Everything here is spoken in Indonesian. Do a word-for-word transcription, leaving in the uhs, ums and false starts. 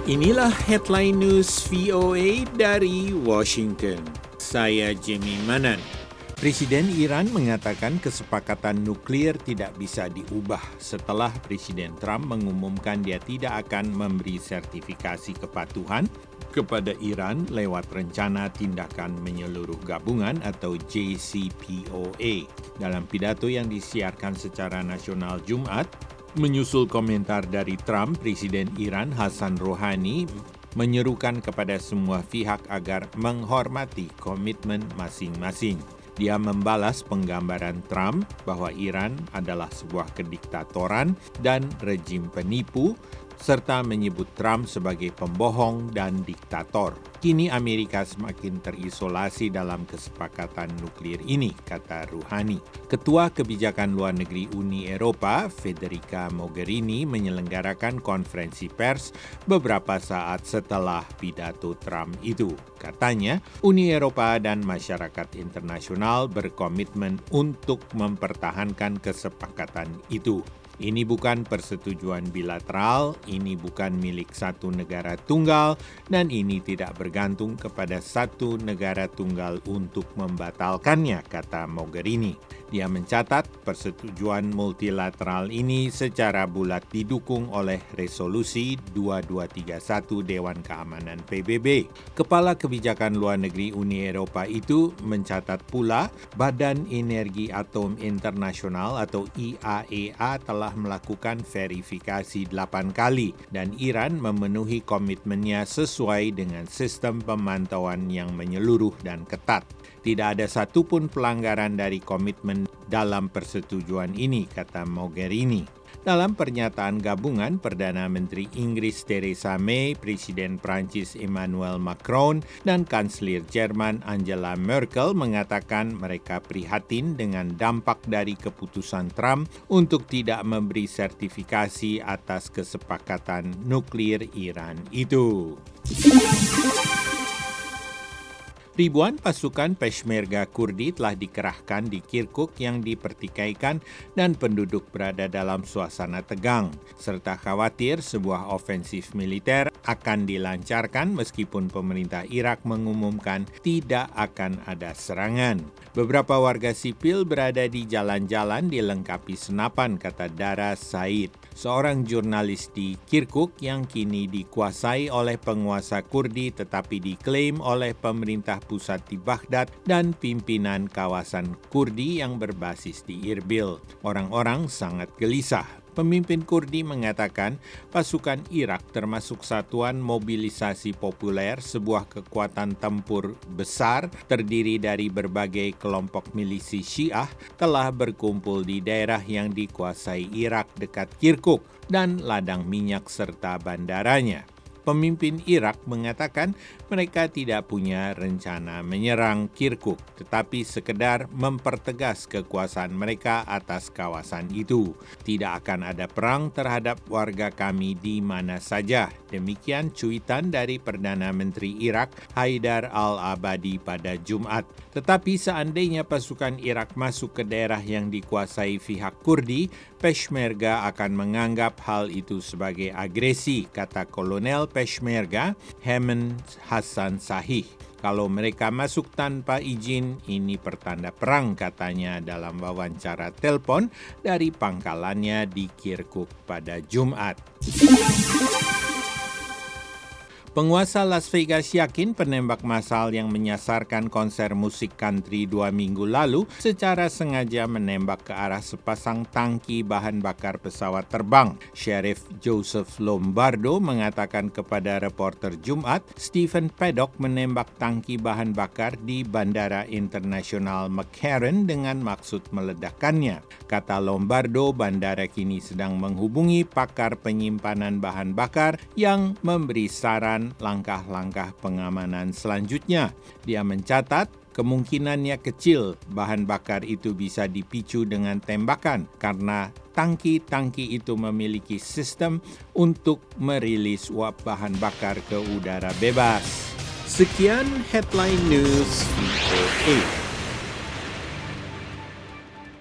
Inilah headline news V O A dari Washington. Saya Jimmy Manan. Presiden Iran mengatakan kesepakatan nuklir tidak bisa diubah setelah Presiden Trump mengumumkan dia tidak akan memberi sertifikasi kepatuhan kepada Iran lewat rencana tindakan menyeluruh gabungan atau J C P O A. Dalam pidato yang disiarkan secara nasional Jumat, menyusul komentar dari Trump, Presiden Iran Hassan Rouhani menyerukan kepada semua pihak agar menghormati komitmen masing-masing. Dia membalas penggambaran Trump bahwa Iran adalah sebuah kediktatoran dan rejim penipu, serta menyebut Trump sebagai pembohong dan diktator. Kini Amerika semakin terisolasi dalam kesepakatan nuklir ini, kata Rouhani. Ketua Kebijakan Luar Negeri Uni Eropa, Federica Mogherini, menyelenggarakan konferensi pers beberapa saat setelah pidato Trump itu. Katanya, Uni Eropa dan masyarakat internasional berkomitmen untuk mempertahankan kesepakatan itu. Ini bukan persetujuan bilateral, ini bukan milik satu negara tunggal, dan ini tidak bergantung kepada satu negara tunggal untuk membatalkannya, kata Mogherini. Dia mencatat persetujuan multilateral ini secara bulat didukung oleh resolusi dua dua tiga satu Dewan Keamanan P B B. Kepala Kebijakan Luar Negeri Uni Eropa itu mencatat pula Badan Energi Atom Internasional atau I A E A telah melakukan verifikasi delapan kali dan Iran memenuhi komitmennya sesuai dengan sistem pemantauan yang menyeluruh dan ketat. Tidak ada satupun pelanggaran dari komitmen dalam persetujuan ini, kata Mogherini. Dalam pernyataan gabungan, Perdana Menteri Inggris Theresa May, Presiden Prancis Emmanuel Macron, dan Kanselir Jerman Angela Merkel mengatakan mereka prihatin dengan dampak dari keputusan Trump untuk tidak memberi sertifikasi atas kesepakatan nuklir Iran itu. Ribuan pasukan Peshmerga Kurdi telah dikerahkan di Kirkuk yang dipertikaikan dan penduduk berada dalam suasana tegang, serta khawatir sebuah ofensif militer akan dilancarkan meskipun pemerintah Irak mengumumkan tidak akan ada serangan. Beberapa warga sipil berada di jalan-jalan dilengkapi senapan, kata Dara Said, seorang jurnalis di Kirkuk yang kini dikuasai oleh penguasa Kurdi tetapi diklaim oleh pemerintah pusat di Baghdad dan pimpinan kawasan Kurdi yang berbasis di Irbil. Orang-orang sangat gelisah. Pemimpin Kurdi mengatakan pasukan Irak termasuk Satuan Mobilisasi Populer, sebuah kekuatan tempur besar terdiri dari berbagai kelompok milisi Syiah, telah berkumpul di daerah yang dikuasai Irak dekat Kirkuk dan ladang minyak serta bandaranya. Pemimpin Irak mengatakan mereka tidak punya rencana menyerang Kirkuk, tetapi sekedar mempertegas kekuasaan mereka atas kawasan itu. Tidak akan ada perang terhadap warga kami di mana saja. Demikian cuitan dari Perdana Menteri Irak Haidar al-Abadi pada Jumat. Tetapi seandainya pasukan Irak masuk ke daerah yang dikuasai pihak Kurdi, Peshmerga akan menganggap hal itu sebagai agresi, kata Kolonel Peshmerga Hemen Hassan Sahih. Kalau mereka masuk tanpa izin, ini pertanda perang, katanya dalam wawancara telepon dari pangkalannya di Kirkuk pada Jumat. Penguasa Las Vegas yakin penembak massal yang menyasarkan konser musik country dua minggu lalu secara sengaja menembak ke arah sepasang tangki bahan bakar pesawat terbang. Sheriff Joseph Lombardo mengatakan kepada reporter Jumat, Stephen Paddock menembak tangki bahan bakar di Bandara Internasional McCarran dengan maksud meledakkannya. Kata Lombardo, bandara kini sedang menghubungi pakar penyimpanan bahan bakar yang memberi saran langkah-langkah pengamanan selanjutnya. Dia mencatat kemungkinannya kecil bahan bakar itu bisa dipicu dengan tembakan karena tangki-tangki itu memiliki sistem untuk merilis uap bahan bakar ke udara bebas. Sekian headline news V O A.